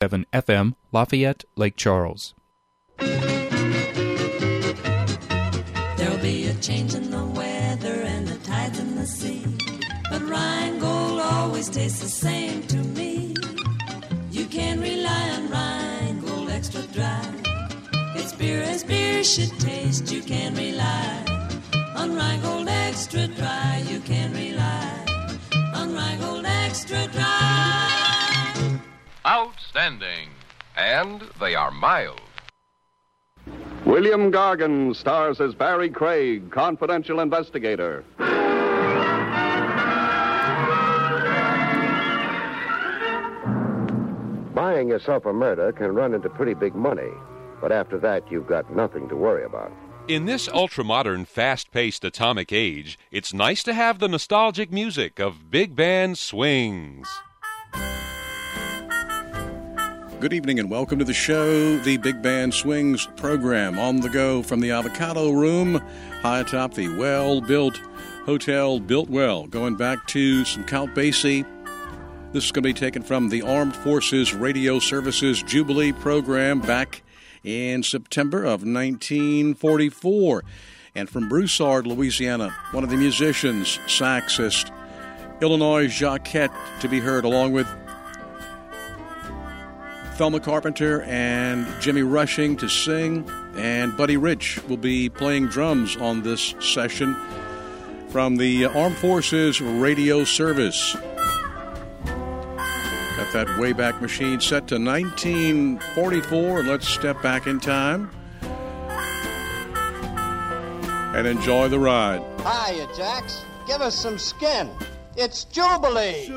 7 FM, Lafayette, Lake Charles. There'll be a change in the weather and the tides in the sea, but Rheingold always tastes the same to me. You can rely on Rheingold Extra Dry. It's beer as beer should taste. You can rely on Rheingold Extra Dry. You can rely on Rheingold Extra Dry. Outstanding. And they are mild. William Gargan stars as Barry Craig, confidential investigator. Buying yourself a murder can run into pretty big money, but after that, you've got nothing to worry about. In this ultra-modern, fast-paced atomic age, it's nice to have the nostalgic music of big band swings. Good evening and welcome to the show, the Big Band Swings program, on the go from the Avocado Room, high atop the well-built Hotel Built Well, going back to some Count Basie. This is going to be taken from the Armed Forces Radio Services Jubilee program back in September of 1944. And from Broussard, Louisiana, one of the musicians, saxist, Illinois Jacquette, to be heard along with Thelma Carpenter and Jimmy Rushing to sing, and Buddy Rich will be playing drums on this session from the Armed Forces Radio Service. Got that Wayback Machine set to 1944. Let's step back in time and enjoy the ride. Hiya, Jax. Give us some skin. It's Jubilee.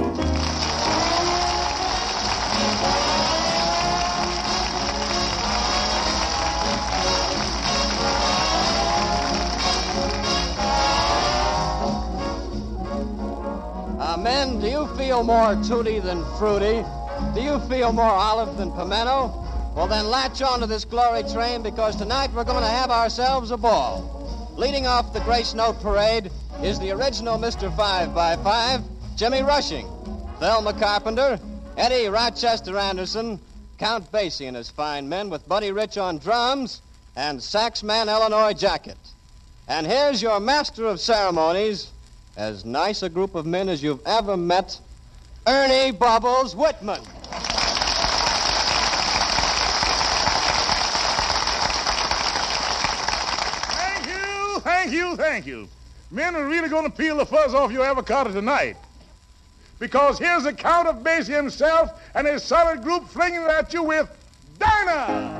Men, do you feel more tutti than fruity? Do you feel more olive than pimento? Well, then latch on to this glory train, because tonight we're going to have ourselves a ball. Leading off the Grace Note Parade is the original Mr. 5x5, Jimmy Rushing, Thelma Carpenter, Eddie Rochester Anderson, Count Basie and his fine men with Buddy Rich on drums, and saxman Illinois Jacquette. And here's your master of ceremonies, as nice a group of men as you've ever met, Ernie Bubbles Whitman. Thank you. Men are really going to peel the fuzz off your avocado tonight. Because here's the Count of Basie himself and his solid group flinging it at you with Dinah!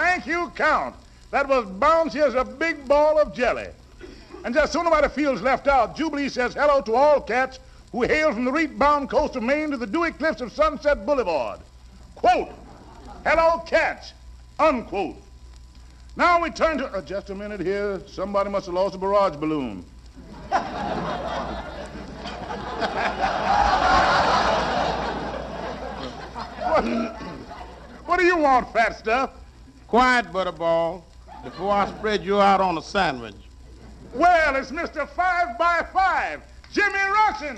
Thank you, Count. That was bouncy as a big ball of jelly. And just so nobody feels left out, Jubilee says hello to all cats who hail from the reef-bound coast of Maine to the dewy cliffs of Sunset Boulevard. Quote, hello, cats, unquote. Now we turn to... just a minute here. Somebody must have lost a barrage balloon. What do you want, fat stuff? Quiet, Butterball, before I spread you out on a sandwich. Well, it's Mr. 5x5, Jimmy Rushing.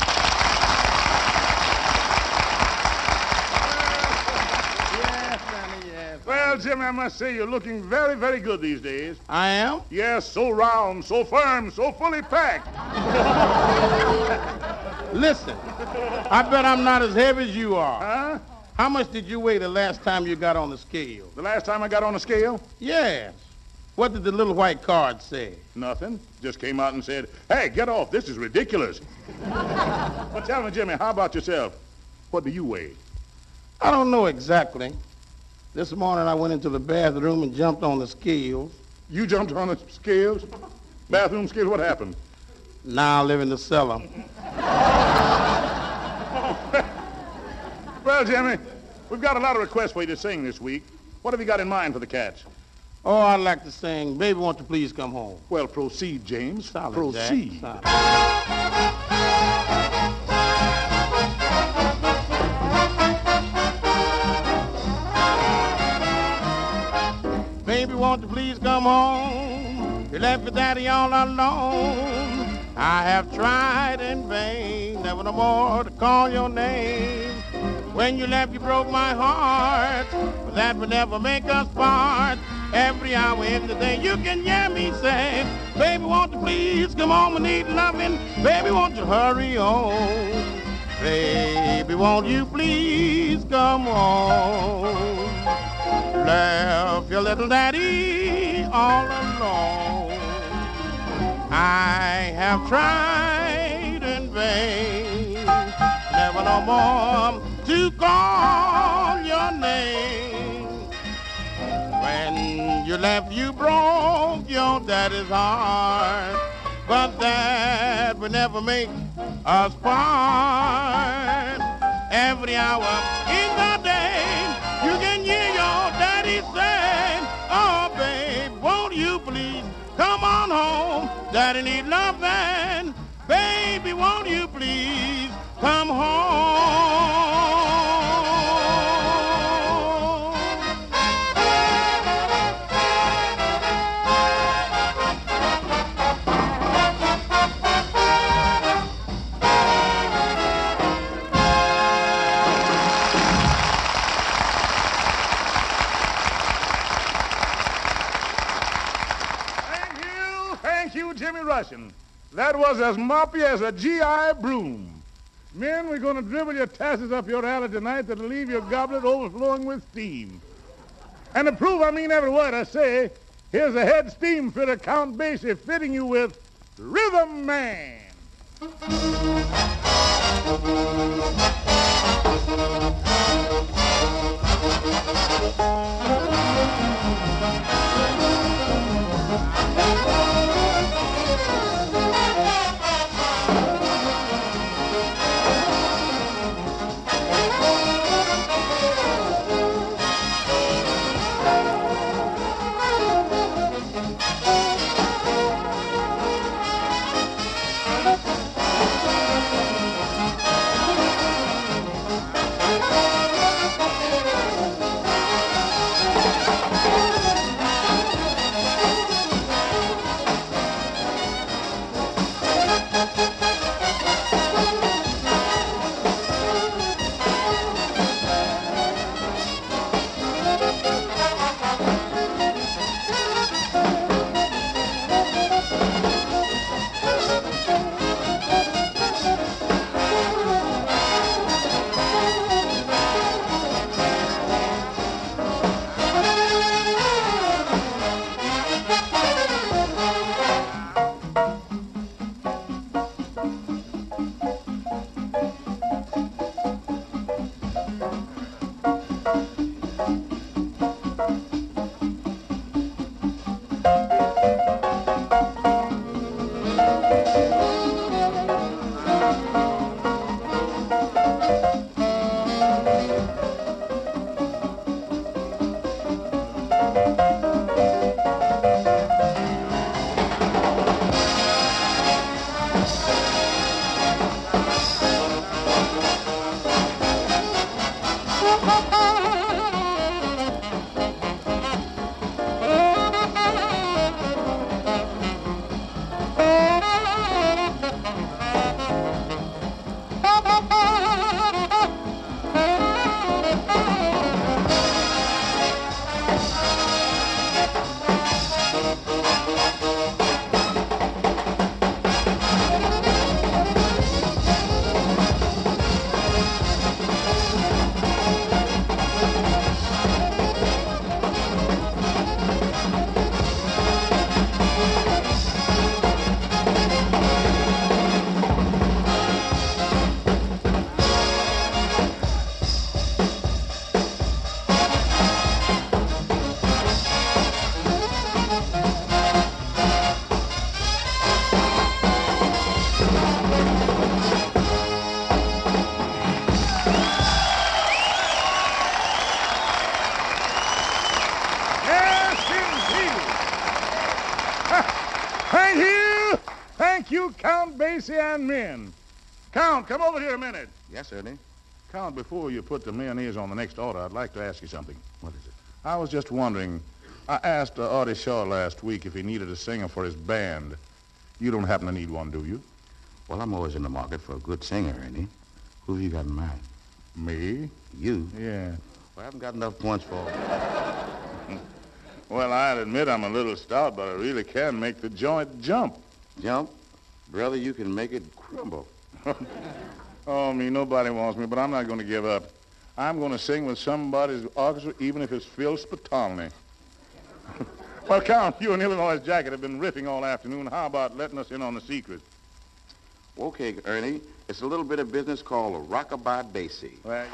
Yes, Sonny, yes. Well, Jimmy, I must say you're looking very, very good these days. I am? Yes, so round, so firm, so fully packed. Listen, I bet I'm not as heavy as you are. Huh? How much did you weigh the last time you got on the scale? The last time I got on the scale? Yes. What did the little white card say? Nothing. Just came out and said, hey, get off. This is ridiculous. But tell me, Jimmy, how about yourself? What do you weigh? I don't know exactly. This morning I went into the bathroom and jumped on the scales. You jumped on the scales? Bathroom scales? What happened? Now I live in the cellar. Well, Jimmy, we've got a lot of requests for you to sing this week. What have you got in mind for the cats? Oh, I'd like to sing Baby Won't You Please Come Home. Well, proceed, James. Solid, proceed. Jack. Baby, won't you please come home? You left your daddy all alone. I have tried in vain, never no more to call your name. When you left, you broke my heart, but that would never make us part. Every hour in the day, you can hear me say, baby, won't you please come home, we need loving. Baby, won't you hurry on? Baby, won't you please come home? Left your little daddy all alone. I have tried in vain, never no more to call your name. When you left, you broke your daddy's heart, but that would never make us part. Every hour in the day, you can hear your daddy say, oh, babe, won't you please come on home? Daddy need loving. Baby, won't you please come home? Jimmy Rushing. That was as moppy as a GI broom. Men, we're going to dribble your tassels up your alley tonight that'll leave your goblet overflowing with steam. And to prove I mean every word I say, here's a head steam fitter, Count Basie, fitting you with Rhythm Man. you, Count Basie and men. Count, come over here a minute. Yes, Ernie. Count, before you put the mayonnaise on the next order, I'd like to ask you something. What is it? I was just wondering, I asked Artie Shaw last week if he needed a singer for his band. You don't happen to need one, do you? Well, I'm always in the market for a good singer, Ernie. Who have you got in mind? Me? You? Yeah. Well, I haven't got enough points for... Well, I'd admit I'm a little stout, but I really can make the joint jump. Jump? Brother, you can make it crumble. Oh, me, nobody wants me, but I'm not going to give up. I'm going to sing with somebody's orchestra, even if it's Phil Spitalny. Well, Count, you and Illinois Jacket have been riffing all afternoon. How about letting us in on the secret? Okay, Ernie. It's a little bit of business called a rockabye Basie. Well,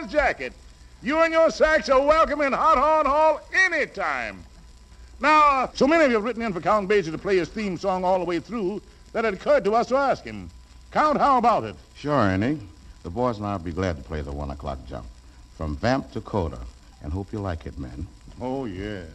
Boys jacket. You and your sacks are welcome in Hot Horn Hall anytime. Now, so many of you have written in for Count Basie to play his theme song all the way through that it occurred to us to ask him. Count, how about it? Sure, Ernie. The boys and I will be glad to play the 1 o'clock jump. From Vamp to Coda. And hope you like it, men. Oh, yes.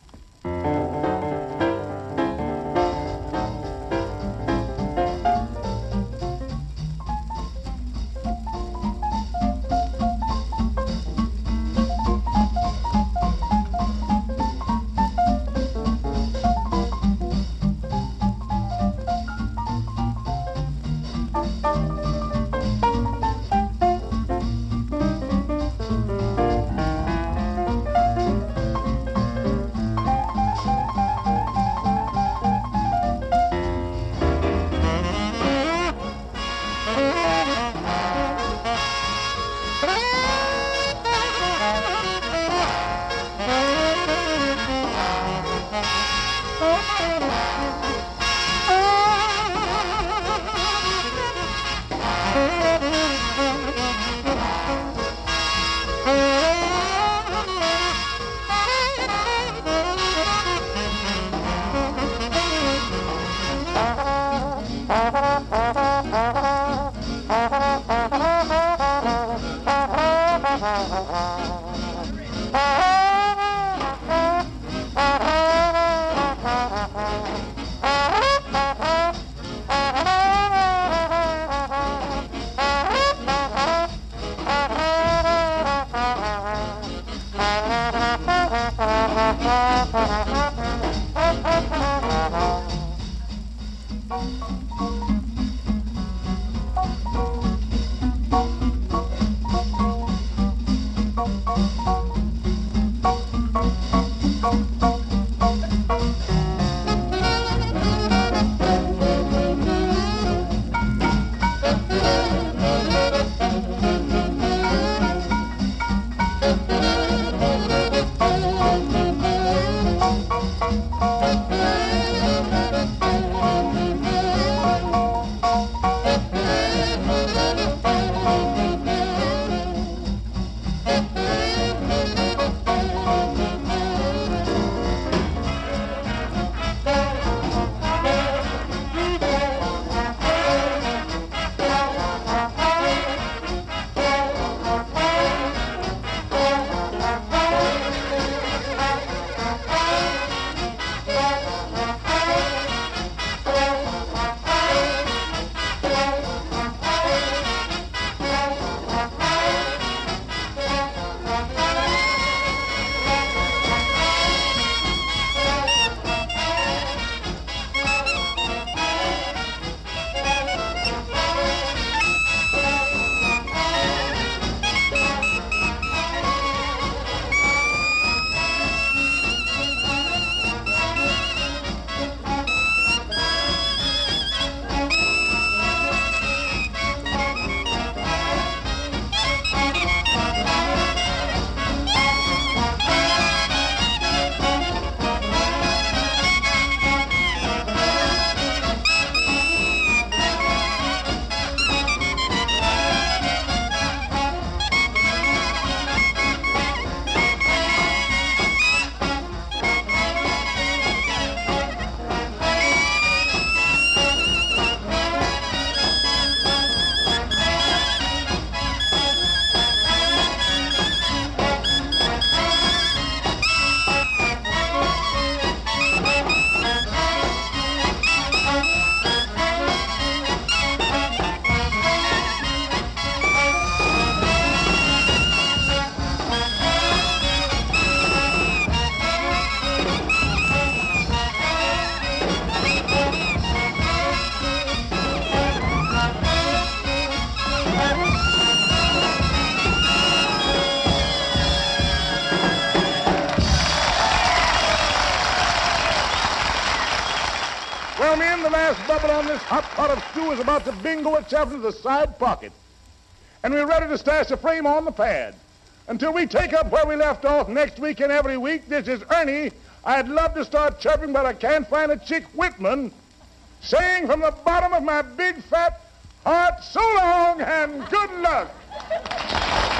Well, men, the last bubble on this hot pot of stew is about to bingo itself into the side pocket. And we're ready to stash the frame on the pad. Until we take up where we left off next week and every week, this is Ernie. I'd love to start chirping, but I can't find a chick Whitman. Saying from the bottom of my big fat heart, so long and good luck.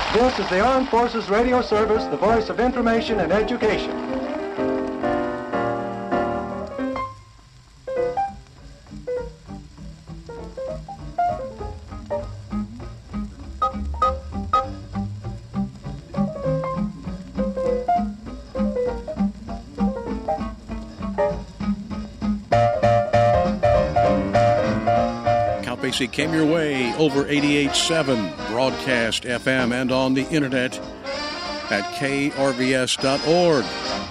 This is the Armed Forces Radio Service, the voice of information and education. Basie came your way over 88.7 broadcast FM and on the internet at krvs.org.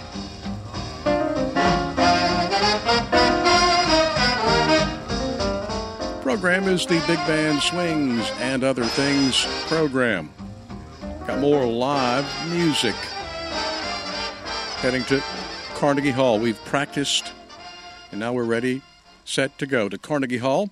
Program is the Big Band Swings and Other Things program. Got more live music. Heading to Carnegie Hall. We've practiced and now we're ready, set to go to Carnegie Hall.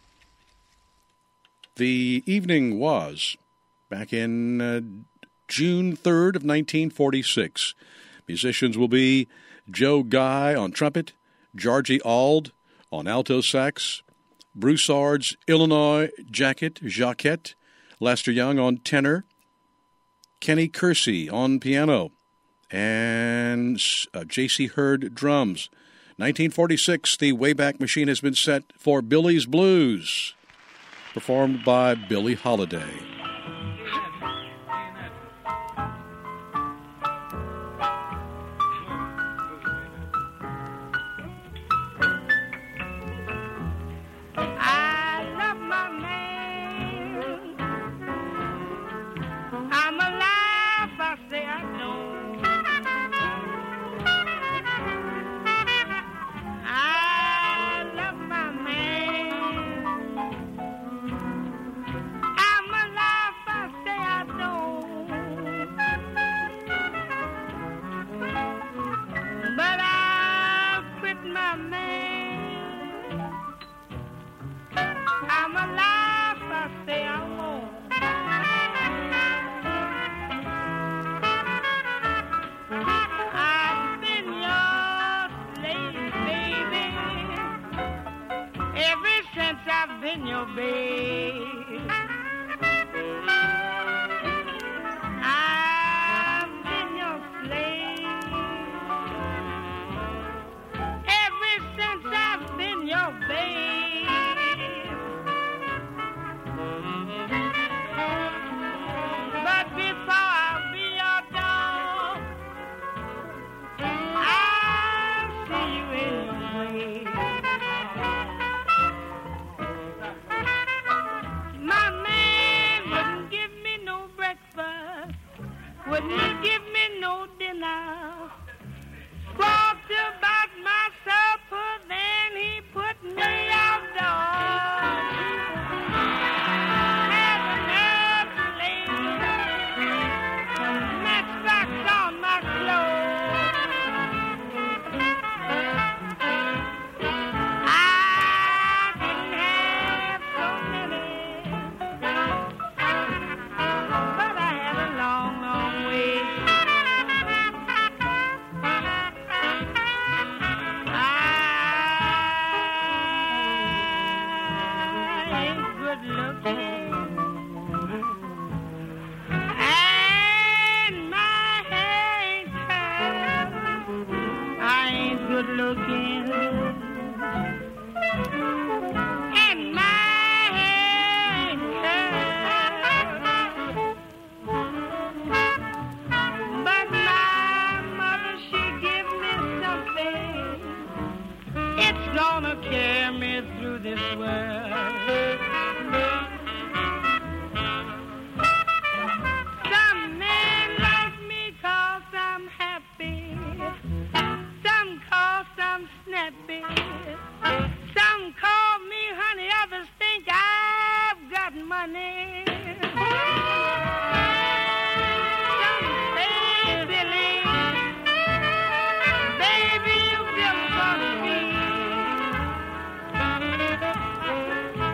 The evening was back in June 3rd of 1946. Musicians will be Joe Guy on trumpet, Georgie Auld on alto sax, Broussard's Illinois Jacquet, Lester Young on tenor, Kenny Kersey on piano, and J.C. Hurd drums. 1946, the Wayback Machine has been set for Billy's Blues, performed by Billie Holiday. I love my man. I'm alive, I say I know. I love my man. I'm alive, I say I know. But I've quit my man. I'm alive, I say I won't. I've been your slave, baby, ever since I've been your babe. I've been your slave ever since I've been your babe. But before I'll be your dog, I'll see you in your grave. My man wouldn't give me no breakfast, wouldn't give me no dinner. Talked about my supper, then he put me outdoors. Had a nerve to lay matchbox on my clothes. I didn't have so many, but I had a long, long way. I ain't good looking, and my hair ain't curled. I ain't good looking, and my hair ain't curled. But my mother, she give me something. It's gonna carry me through this world. Some men like me 'cause I'm happy. Some 'cause I'm snappy. Some call me honey, others think I've got money. Some say, Billy, baby, you built for me.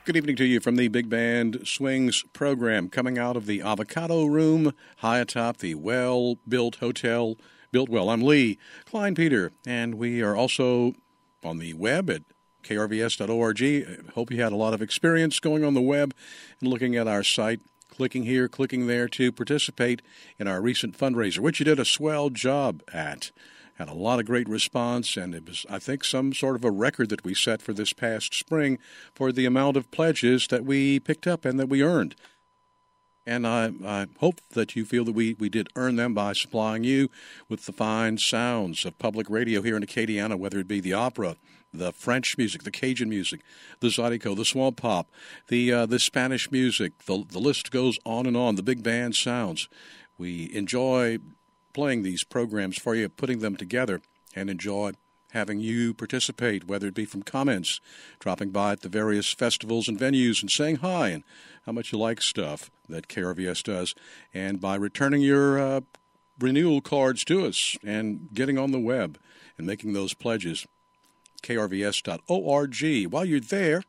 Good evening to you from the Big Band Swings program, coming out of the Avocado Room high atop the well-built hotel, Built Well. I'm Lee Klein Peter, and we are also on the web at krvs.org. I hope you had a lot of experience going on the web and looking at our site, clicking here, clicking there to participate in our recent fundraiser, which you did a swell job at. Had a lot of great response, and it was, I think, some sort of a record that we set for this past spring for the amount of pledges that we picked up and that we earned. And I hope that you feel that we did earn them by supplying you with the fine sounds of public radio here in Acadiana, whether it be the opera, the French music, the Cajun music, the Zydeco, the Swamp Pop, the Spanish music. The list goes on and on, the big band sounds. We enjoy playing these programs for you, putting them together, and enjoy having you participate, whether it be from comments, dropping by at the various festivals and venues and saying hi and how much you like stuff that KRVS does, and by returning your renewal cards to us and getting on the web and making those pledges. krvs.org. While you're there,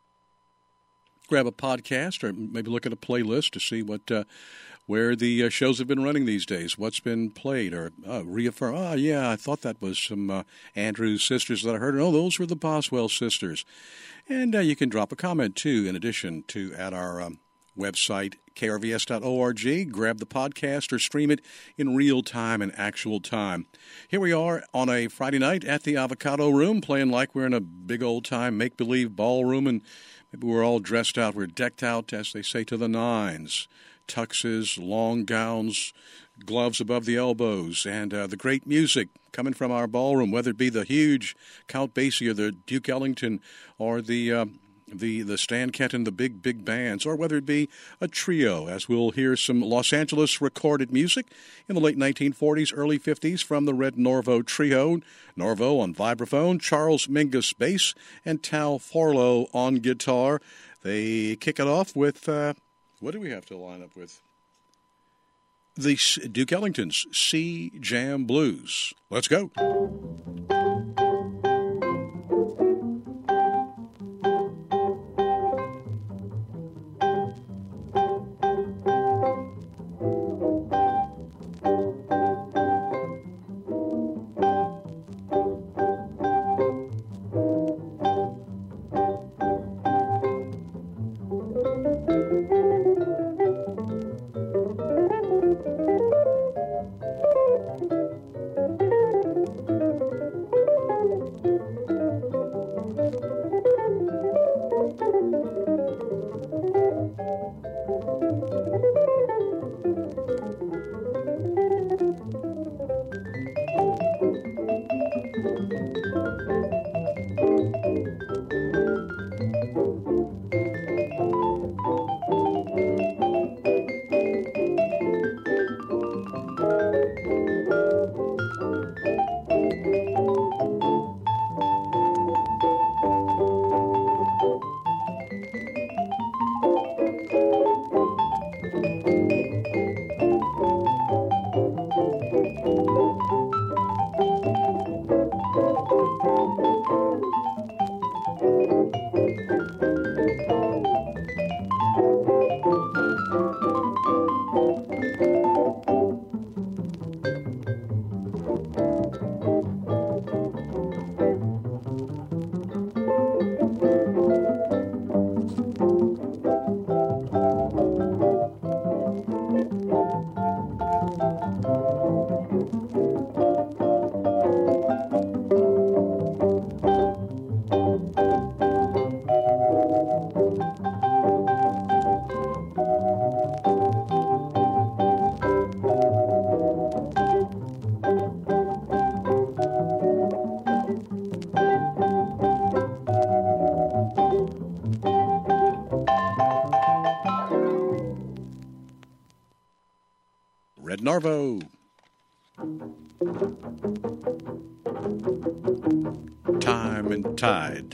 grab a podcast or maybe look at a playlist to see what where the shows have been running these days, what's been played, or reaffirm, I thought that was some Andrews Sisters that I heard. No, those were the Boswell Sisters. And you can drop a comment, too, in addition to at our website, krvs.org. Grab the podcast or stream it in real time and actual time. Here we are on a Friday night at the Avocado Room, playing like we're in a big old-time make-believe ballroom, and maybe we're all dressed out. We're decked out, as they say, to the nines. Tuxes, long gowns, gloves above the elbows, and the great music coming from our ballroom, whether it be the huge Count Basie or the Duke Ellington or the Stan Kenton, the big bands, or whether it be a trio, as we'll hear some Los Angeles recorded music in the late 1940s, early 50s from the Red Norvo Trio. Norvo on vibraphone, Charles Mingus bass, and Tal Farlow on guitar. They kick it off with... what do we have to line up with? The Duke Ellington's Sea Jam Blues. Let's go. Red Norvo. Time and Tide.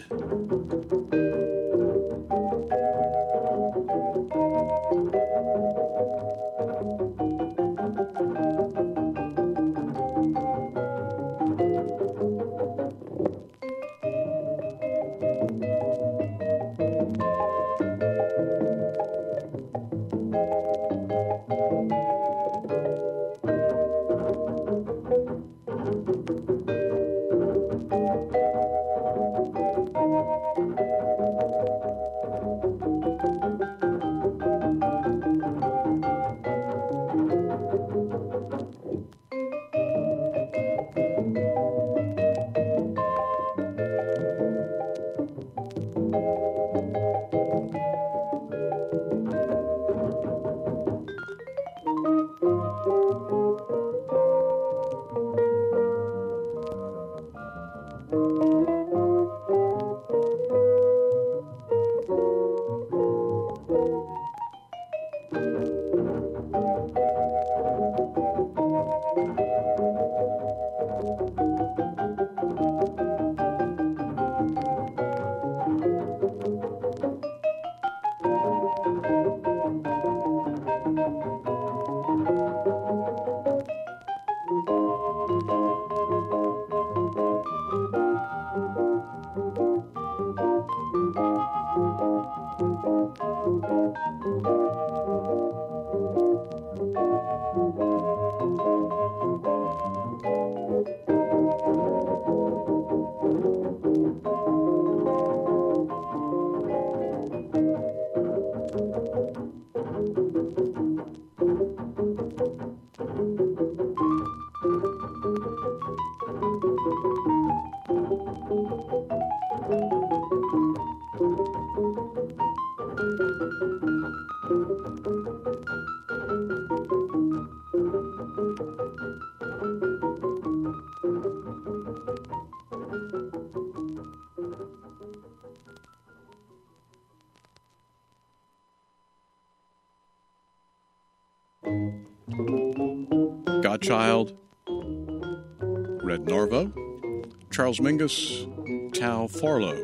Godchild, Red Norvo, Charles Mingus, Tao Farlow.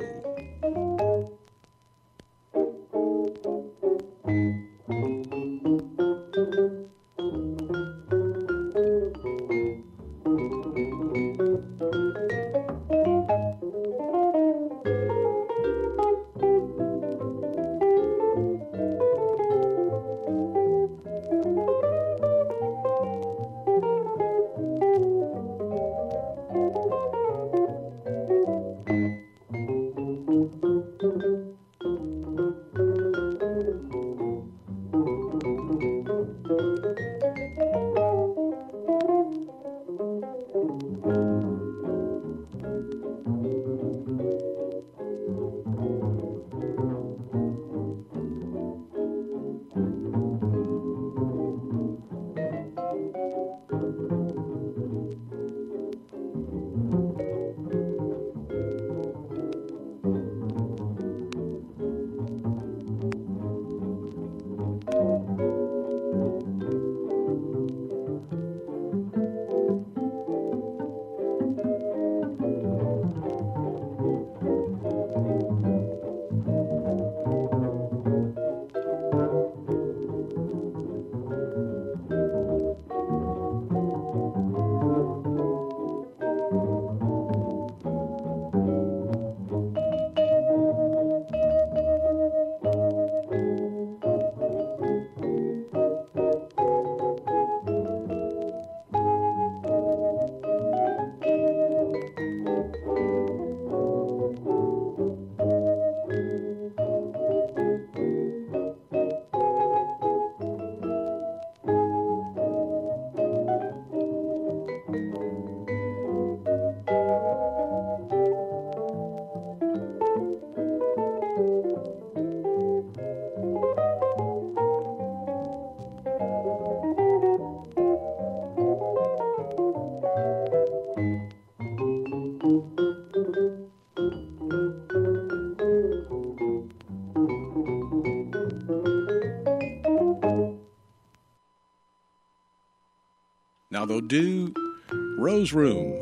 Now they'll do Rose Room.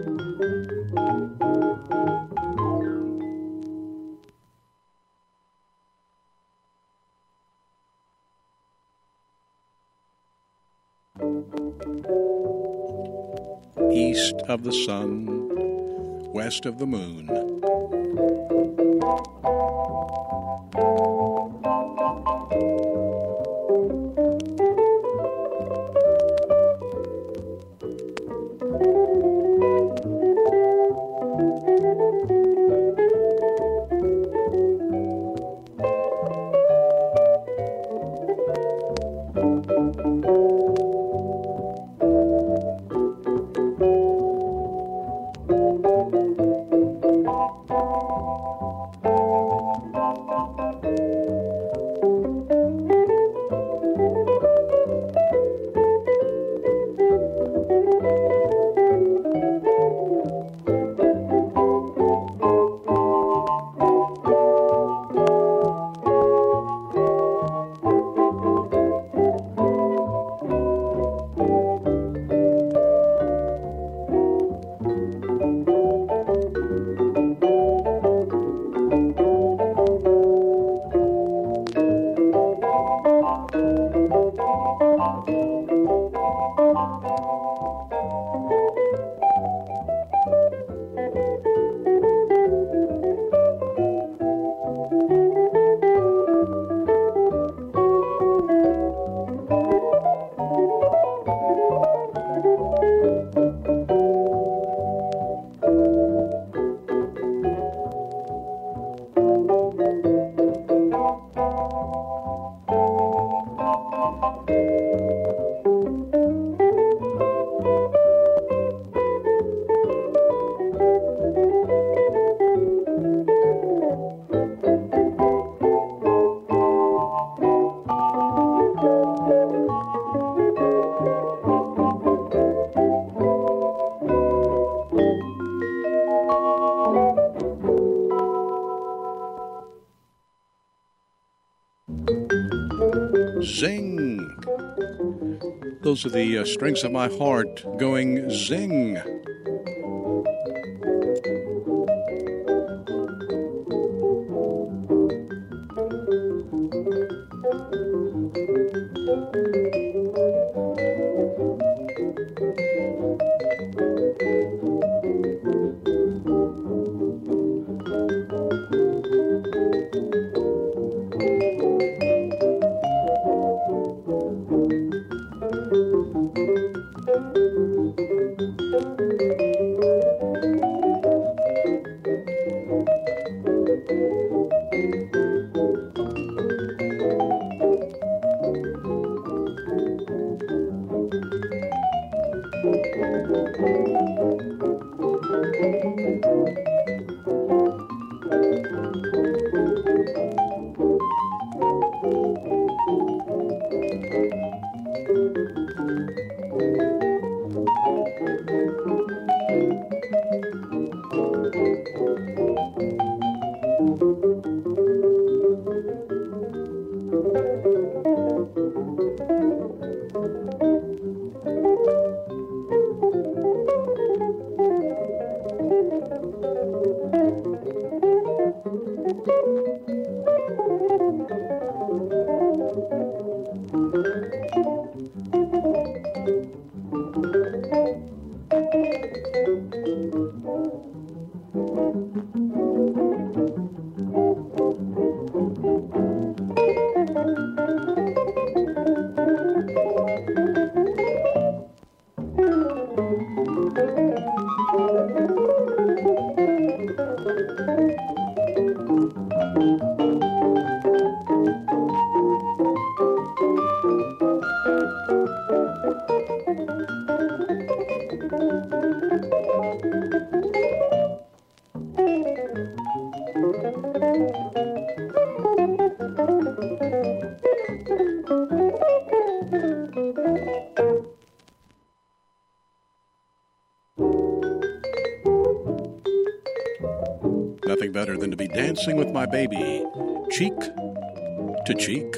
East of the sun, west of the moon. Zing. Those are the strings of my heart going zing. Nothing better than to be dancing with my baby, cheek to cheek.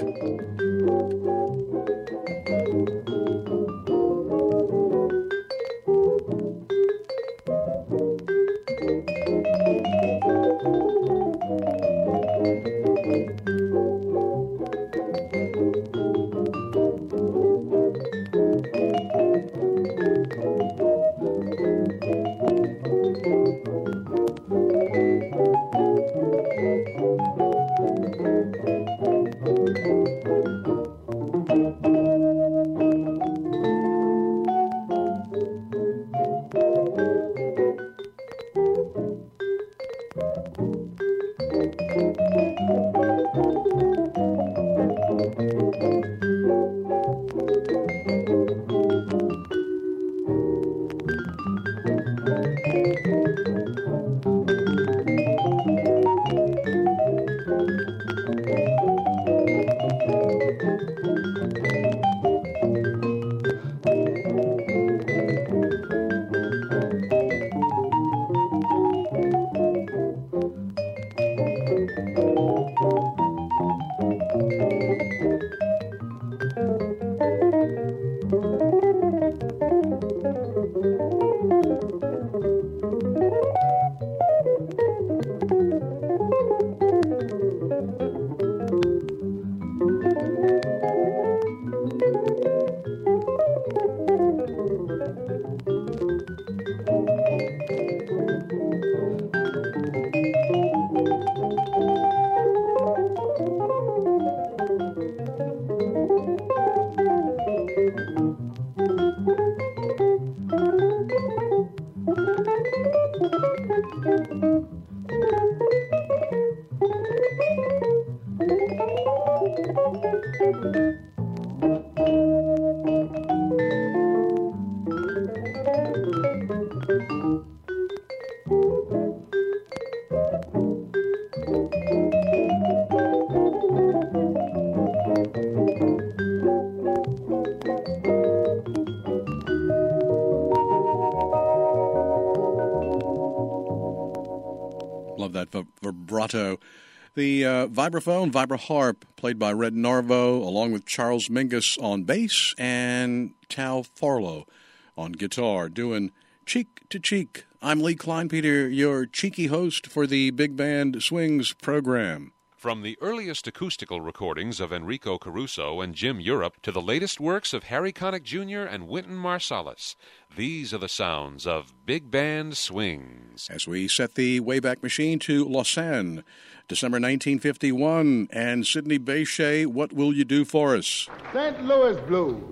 Love that vibrato. The vibraphone, vibraharp, played by Red Narvo, along with Charles Mingus on bass and Tal Farlow on guitar, doing Cheek to Cheek. I'm Lee Kleinpeter, your cheeky host for the Big Band Swings program. From the earliest acoustical recordings of Enrico Caruso and Jim Europe to the latest works of Harry Connick Jr. and Wynton Marsalis, these are the sounds of Big Band Swings. As we set the Wayback Machine to Lausanne, December 1951, and Sidney Bechet, What Will You Do For Us? St. Louis Blues.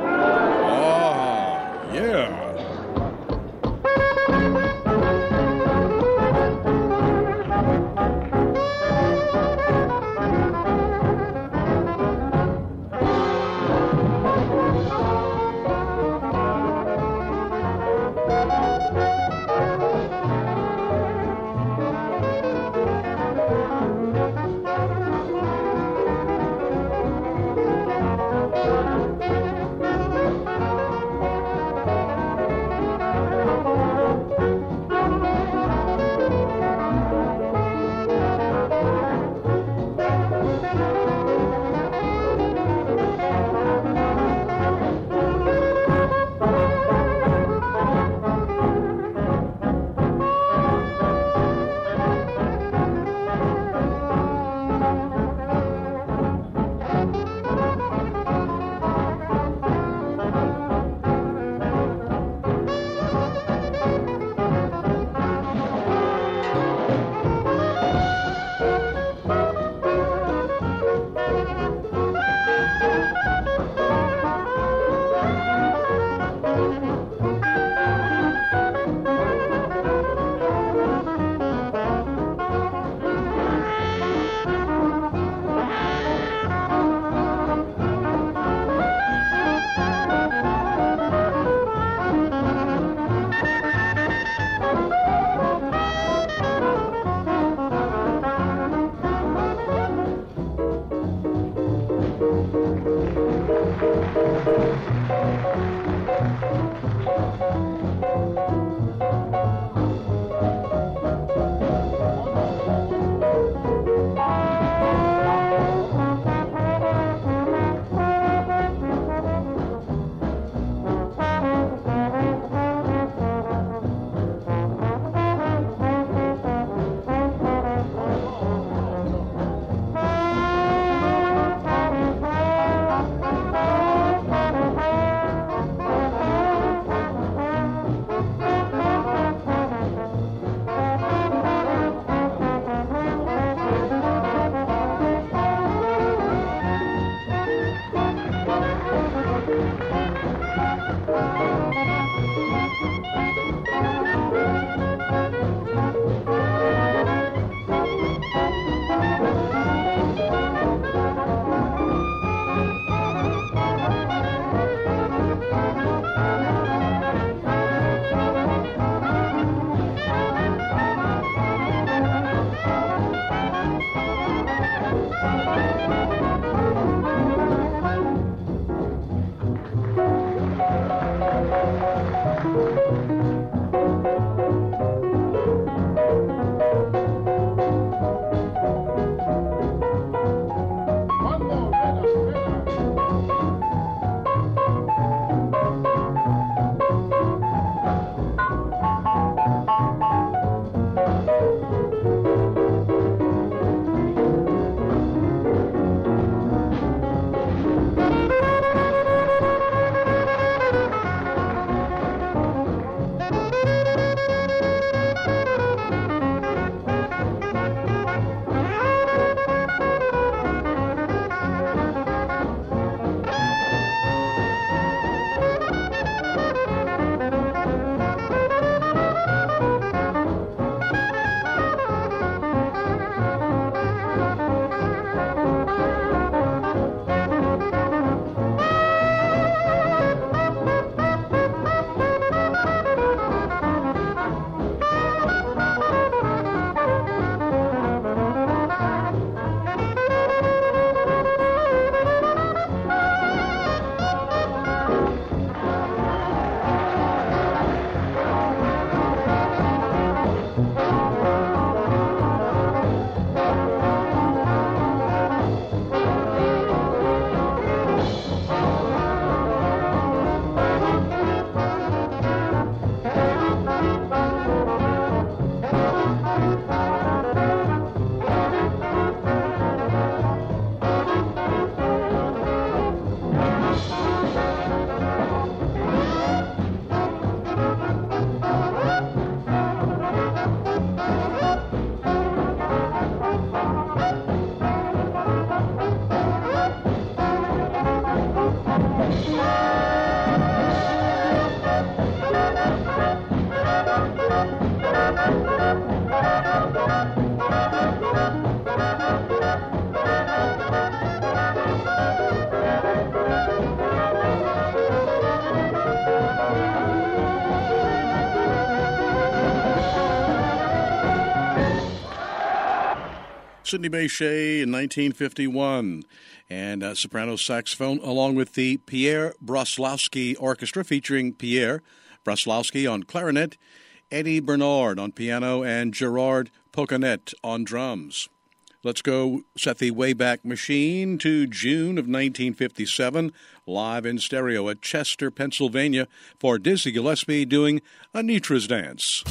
Ah, yeah. Sidney Bechet in 1951, and soprano saxophone, along with the Pierre Broslowski Orchestra, featuring Pierre Broslowski on clarinet, Eddie Bernard on piano, and Gerard Pocanet on drums. Let's go set the Wayback Machine to June of 1957, live in stereo at Chester, Pennsylvania, for Dizzy Gillespie doing Anitra's Dance.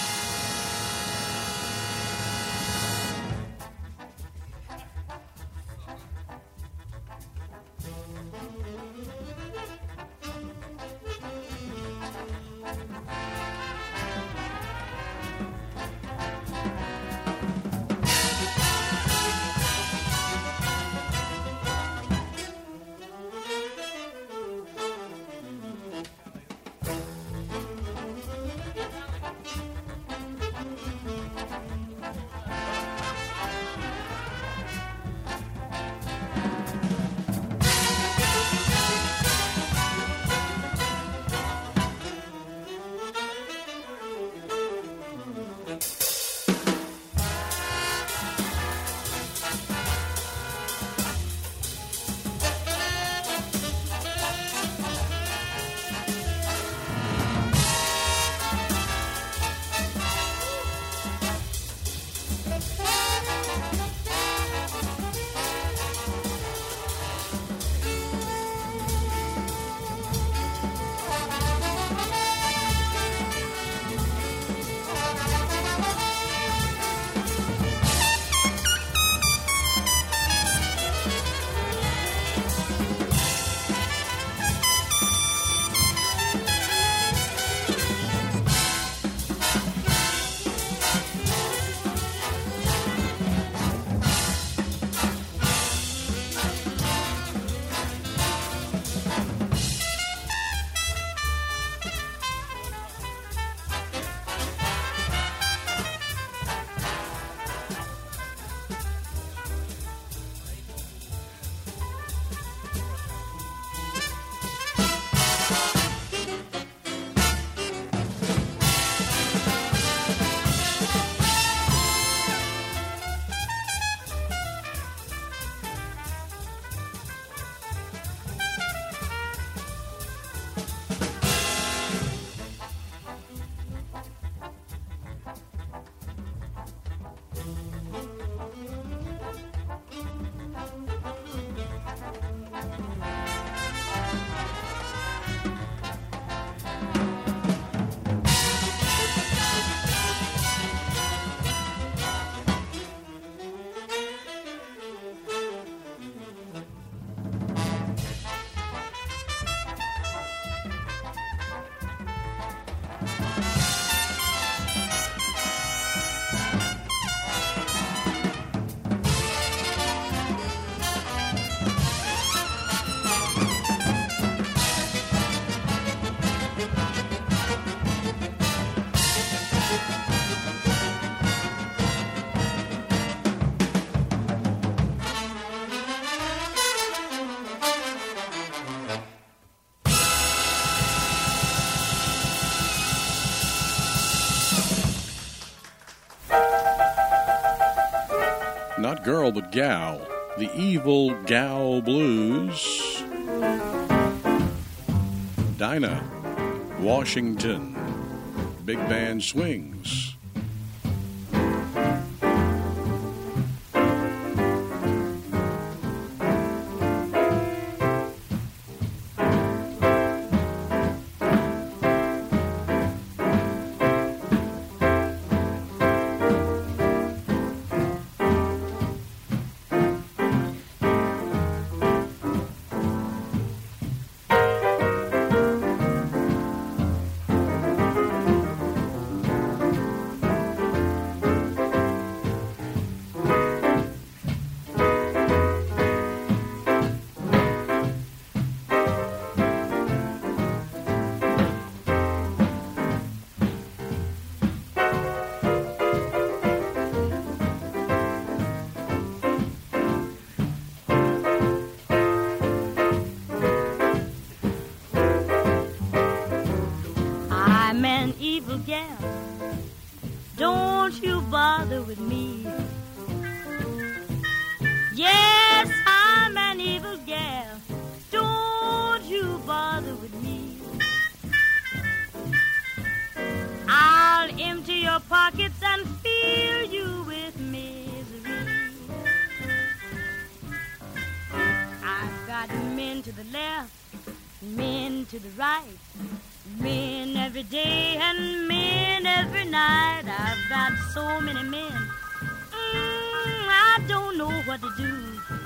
Not girl, but gal. The Evil Gal Blues. Dinah Washington. Big Band Swings. don't you bother with me. Yes, I'm an evil gal, don't you bother with me. I'll empty your pockets and fill you with misery. I've got men to the left, men to the right, men every day and men every night. I've got so many men, I don't know what to do.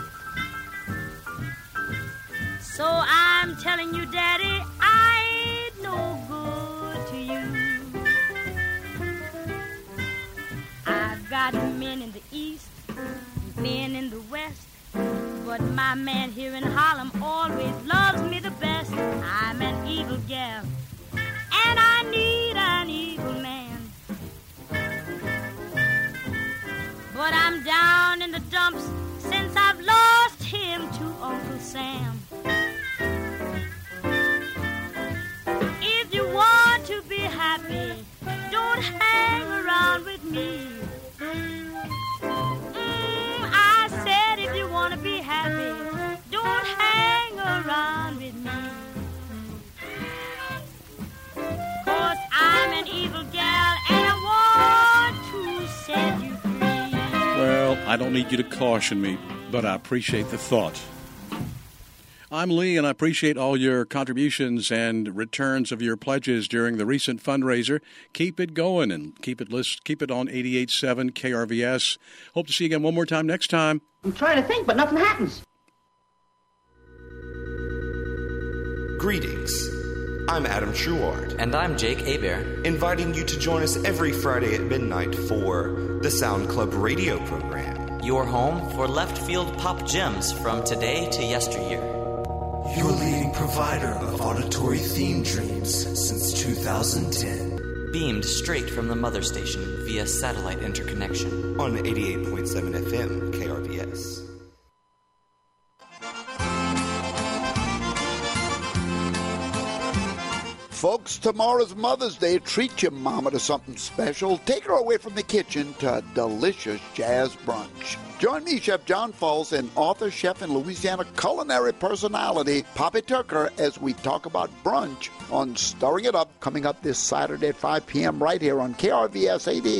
So I'm telling you, Daddy, I ain't no good to you. I've got men in the east, men in the west, but my man here in Harlem always loves me the best. I'm an evil gal, and I need an evil man. But I'm down in the dumps since I've lost him to Uncle Sam. If you want to be happy, don't hang around with me. I said if you want to be happy, don't hang around with me. 'Cause I'm an evil gal and I want to set you free. Well, I don't need you to caution me, but I appreciate the thought. I'm Lee, and I appreciate all your contributions and returns of your pledges during the recent fundraiser. Keep it going and keep it on 88.7 KRVS. Hope to see you again one more time next time. I'm trying to think, but nothing happens. Greetings. I'm Adam Truard. And I'm Jake Hebert. Inviting you to join us every Friday at midnight for the Sound Club radio program. Your home for left field pop gems from today to yesteryear. Your leading provider of auditory theme dreams since 2010. Beamed straight from the mother station via satellite interconnection. On 88.7 FM KRVS. Folks, tomorrow's Mother's Day. Treat your mama to something special. Take her away from the kitchen to a delicious jazz brunch. Join me, Chef John Falls, and author, chef, and Louisiana culinary personality, Poppy Tucker, as we talk about brunch on Stirring It Up, coming up this Saturday at 5 p.m. right here on KRVS 88.